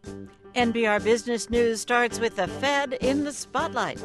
NPR Business News starts with the Fed in the spotlight.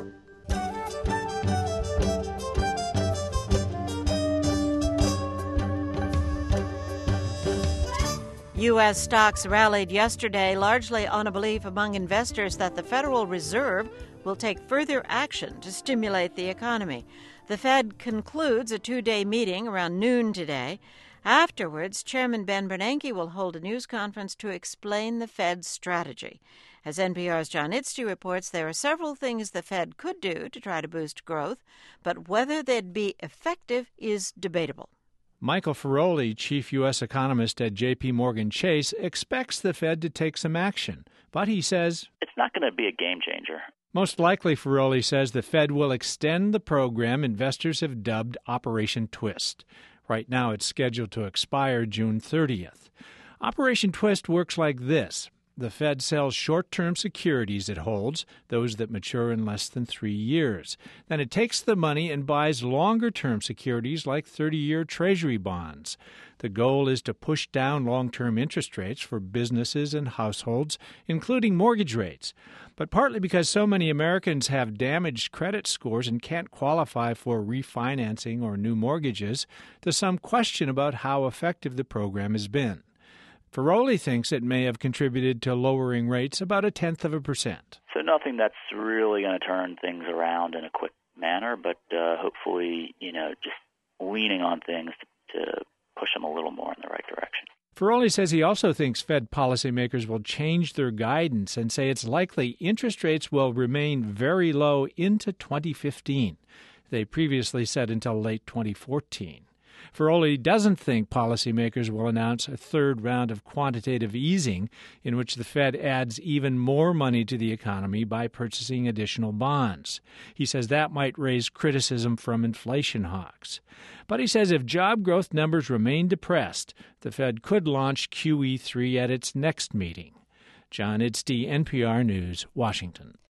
U.S. stocks rallied yesterday, largely on a belief among investors that the Federal Reserve will take further action to stimulate the economy. The Fed concludes a two-day meeting around noon today. Afterwards, Chairman Ben Bernanke will hold a news conference to explain the Fed's strategy. As NPR's John Itzty reports, there are several things the Fed could do to try to boost growth, but whether they'd be effective is debatable. Michael Feroli, chief U.S. economist at J.P. Morgan Chase, expects the Fed to take some action, but he says it's not going to be a game changer. Most likely, Feroli says, the Fed will extend the program investors have dubbed Operation Twist. Right now, it's scheduled to expire June 30th. Operation Twist works like this. The Fed sells short-term securities it holds, those that mature in less than 3 years. Then it takes the money and buys longer-term securities like 30-year Treasury bonds. The goal is to push down long-term interest rates for businesses and households, including mortgage rates. But partly because so many Americans have damaged credit scores and can't qualify for refinancing or new mortgages, there's some question about how effective the program has been. Feroli thinks it may have contributed to lowering rates about 0.1%. So nothing that's really going to turn things around in a quick manner, but hopefully, just leaning on things to push them a little more in the right direction. Feroli says he also thinks Fed policymakers will change their guidance and say it's likely interest rates will remain very low into 2015. They previously said until late 2014. Feroli doesn't think policymakers will announce a third round of quantitative easing in which the Fed adds even more money to the economy by purchasing additional bonds. He says that might raise criticism from inflation hawks. But he says if job growth numbers remain depressed, the Fed could launch QE3 at its next meeting. John Itzty, NPR News, Washington.